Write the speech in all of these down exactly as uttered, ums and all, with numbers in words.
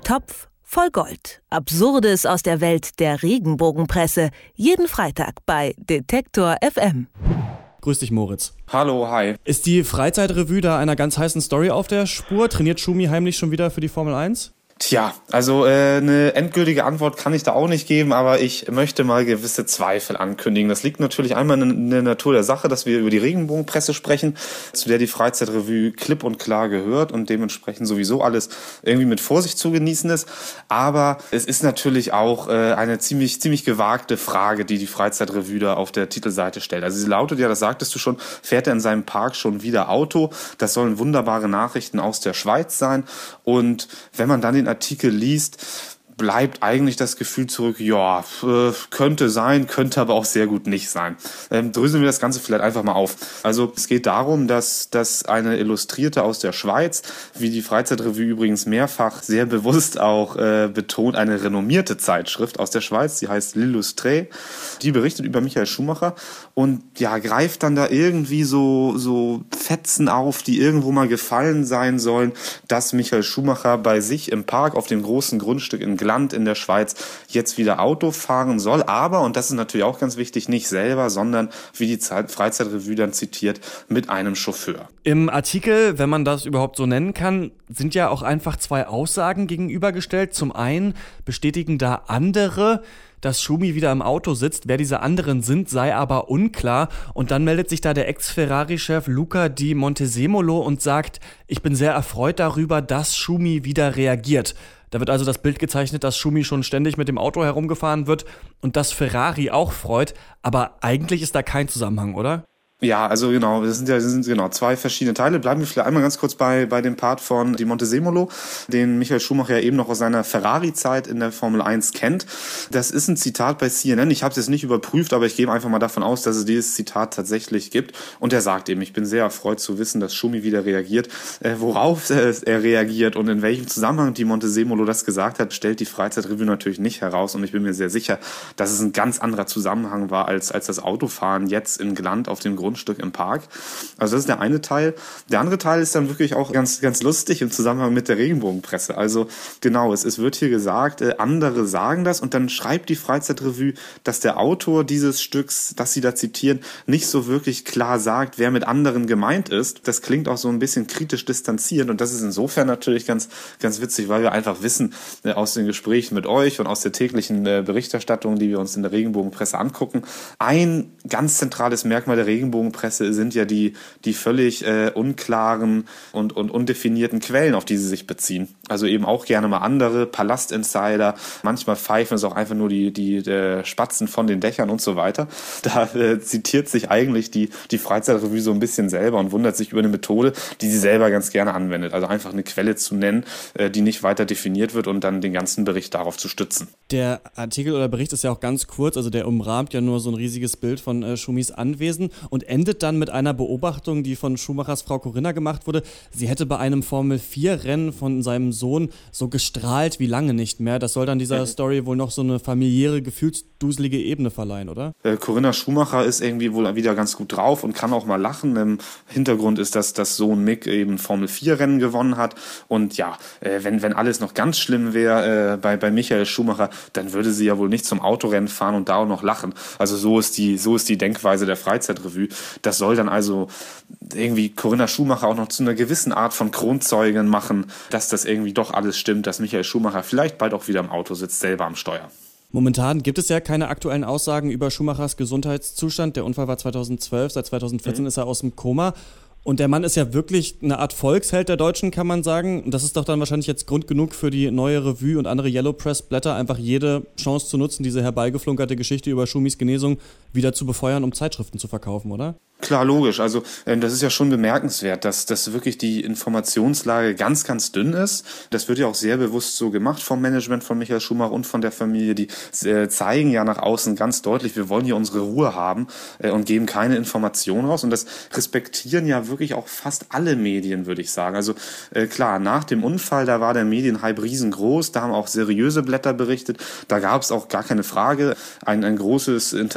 Topf voll Gold. Absurdes aus der Welt der Regenbogenpresse. Jeden Freitag bei Detektor F M. Grüß dich, Moritz. Hallo, hi. Ist die Freizeitrevue da einer ganz heißen Story auf der Spur? Trainiert Schumi heimlich schon wieder für die Formel eins? Tja, also äh, eine endgültige Antwort kann ich da auch nicht geben, aber ich möchte mal gewisse Zweifel ankündigen. Das liegt natürlich einmal in der Natur der Sache, dass wir über die Regenbogenpresse sprechen, zu der die Freizeitrevue klipp und klar gehört und dementsprechend sowieso alles irgendwie mit Vorsicht zu genießen ist. Aber es ist natürlich auch äh, eine ziemlich ziemlich gewagte Frage, die die Freizeitrevue da auf der Titelseite stellt. Also sie lautet ja, das sagtest du schon, fährt er in seinem Park schon wieder Auto? Das sollen wunderbare Nachrichten aus der Schweiz sein. Und wenn man dann den Artikel liest, bleibt eigentlich das Gefühl zurück, ja, äh, könnte sein, könnte aber auch sehr gut nicht sein. Ähm, dröseln wir das Ganze vielleicht einfach mal auf. Also es geht darum, dass, dass eine Illustrierte aus der Schweiz, wie die Freizeitrevue übrigens mehrfach sehr bewusst auch äh, betont, eine renommierte Zeitschrift aus der Schweiz, die heißt L'Illustré, die berichtet über Michael Schumacher und ja, greift dann da irgendwie so, so Fetzen auf, die irgendwo mal gefallen sein sollen, dass Michael Schumacher bei sich im Park auf dem großen Grundstück in Land in der Schweiz jetzt wieder Auto fahren soll, aber, und das ist natürlich auch ganz wichtig, nicht selber, sondern, wie die Freizeitrevue dann zitiert, mit einem Chauffeur. Im Artikel, wenn man das überhaupt so nennen kann, sind ja auch einfach zwei Aussagen gegenübergestellt. Zum einen bestätigen da andere, dass Schumi wieder im Auto sitzt. Wer diese anderen sind, sei aber unklar. Und dann meldet sich da der Ex-Ferrari-Chef Luca Di Montezemolo und sagt, ich bin sehr erfreut darüber, dass Schumi wieder reagiert. Da wird also das Bild gezeichnet, dass Schumi schon ständig mit dem Auto herumgefahren wird und dass Ferrari auch freut. Aber eigentlich ist da kein Zusammenhang, oder? Ja, also genau, das sind ja das sind genau zwei verschiedene Teile. Bleiben wir vielleicht einmal ganz kurz bei bei dem Part von Di Montezemolo, den Michael Schumacher ja eben noch aus seiner Ferrari-Zeit in der Formel eins kennt. Das ist ein Zitat bei C N N. Ich habe es jetzt nicht überprüft, aber ich gehe einfach mal davon aus, dass es dieses Zitat tatsächlich gibt. Und er sagt eben, ich bin sehr erfreut zu wissen, dass Schumi wieder reagiert. Äh, worauf äh, er reagiert und in welchem Zusammenhang Di Montezemolo das gesagt hat, stellt die Freizeitrevue natürlich nicht heraus. Und ich bin mir sehr sicher, dass es ein ganz anderer Zusammenhang war als als das Autofahren jetzt in Gland auf dem Grund Stück im Park. Also das ist der eine Teil. Der andere Teil ist dann wirklich auch ganz ganz lustig im Zusammenhang mit der Regenbogenpresse. Also genau, es, es wird hier gesagt, äh, andere sagen das und dann schreibt die Freizeitrevue, dass der Autor dieses Stücks, das sie da zitieren, nicht so wirklich klar sagt, wer mit anderen gemeint ist. Das klingt auch so ein bisschen kritisch distanziert und das ist insofern natürlich ganz ganz witzig, weil wir einfach wissen äh, aus den Gesprächen mit euch und aus der täglichen äh, Berichterstattung, die wir uns in der Regenbogenpresse angucken, ein ganz zentrales Merkmal der Regenbogenpresse sind ja die die völlig äh, unklaren und und undefinierten Quellen, auf die sie sich beziehen. Also eben auch gerne mal andere Palastinsider, manchmal pfeifen es auch einfach nur die die äh, Spatzen von den Dächern und so weiter. Da äh, zitiert sich eigentlich die die Freizeitrevue so ein bisschen selber und wundert sich über eine Methode, die sie selber ganz gerne anwendet. Also einfach eine Quelle zu nennen, äh, die nicht weiter definiert wird und dann den ganzen Bericht darauf zu stützen. Der Artikel oder Bericht ist ja auch ganz kurz, also der umrahmt ja nur so ein riesiges Bild von äh, Schumis Anwesen und endet dann mit einer Beobachtung, die von Schumachers Frau Corinna gemacht wurde. Sie hätte bei einem Formel vier Rennen von seinem Sohn so gestrahlt wie lange nicht mehr. Das soll dann dieser mhm. Story wohl noch so eine familiäre, gefühlsduselige Ebene verleihen, oder? Äh, Corinna Schumacher ist irgendwie wohl wieder ganz gut drauf und kann auch mal lachen. Im Hintergrund ist, dass das Sohn Mick eben Formel vier Rennen gewonnen hat. Und ja, äh, wenn, wenn alles noch ganz schlimm wäre äh, bei, bei Michael Schumacher, dann würde sie ja wohl nicht zum Autorennen fahren und da auch noch lachen. Also so ist die, so ist die Denkweise der Freizeitrevue. Das soll dann also irgendwie Corinna Schumacher auch noch zu einer gewissen Art von Kronzeugen machen, dass das irgendwie doch alles stimmt, dass Michael Schumacher vielleicht bald auch wieder im Auto sitzt, selber am Steuer. Momentan gibt es ja keine aktuellen Aussagen über Schumachers Gesundheitszustand. Der Unfall war zweitausendzwölf, seit zweitausendvierzehn mhm. ist er aus dem Koma. Und der Mann ist ja wirklich eine Art Volksheld der Deutschen, kann man sagen. Und das ist doch dann wahrscheinlich jetzt Grund genug für die neue Revue und andere Yellow Press Blätter, einfach jede Chance zu nutzen, diese herbeigeflunkerte Geschichte über Schumis Genesung wieder zu befeuern, um Zeitschriften zu verkaufen, oder? Klar, logisch. Also ähm, das ist ja schon bemerkenswert, dass, dass wirklich die Informationslage ganz, ganz dünn ist. Das wird ja auch sehr bewusst so gemacht vom Management von Michael Schumacher und von der Familie. Die äh, zeigen ja nach außen ganz deutlich, wir wollen hier unsere Ruhe haben äh, und geben keine Informationen raus. Und das respektieren ja wirklich auch fast alle Medien, würde ich sagen. Also äh, klar, nach dem Unfall, da war der Medienhype riesengroß. Da haben auch seriöse Blätter berichtet. Da gab es auch gar keine Frage. Ein, ein großes Interesse von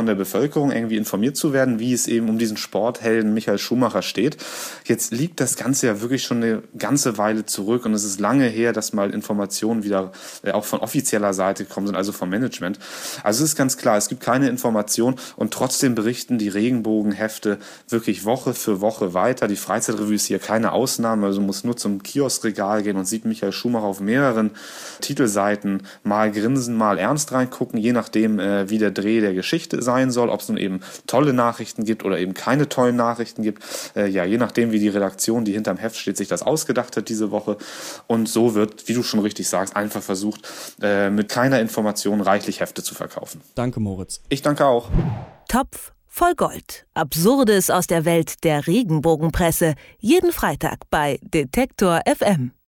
von der Bevölkerung irgendwie informiert zu werden, wie es eben um diesen Sporthelden Michael Schumacher steht. Jetzt liegt das Ganze ja wirklich schon eine ganze Weile zurück und es ist lange her, dass mal Informationen wieder äh, auch von offizieller Seite gekommen sind, also vom Management. Also es ist ganz klar, es gibt keine Information und trotzdem berichten die Regenbogenhefte wirklich Woche für Woche weiter. Die Freizeitrevue ist hier keine Ausnahme, also muss nur zum Kioskregal gehen und sieht Michael Schumacher auf mehreren Titelseiten mal grinsen, mal ernst reingucken, je nachdem, äh, wie der Dreh der Geschichte sein soll, ob es nun eben tolle Nachrichten gibt oder eben keine tollen Nachrichten gibt. Äh, ja, je nachdem, wie die Redaktion, die hinterm Heft steht, sich das ausgedacht hat diese Woche. Und so wird, wie du schon richtig sagst, einfach versucht, äh, mit keiner Information reichlich Hefte zu verkaufen. Danke, Moritz. Ich danke auch. Topf voll Gold. Absurdes aus der Welt der Regenbogenpresse. Jeden Freitag bei Detektor F M.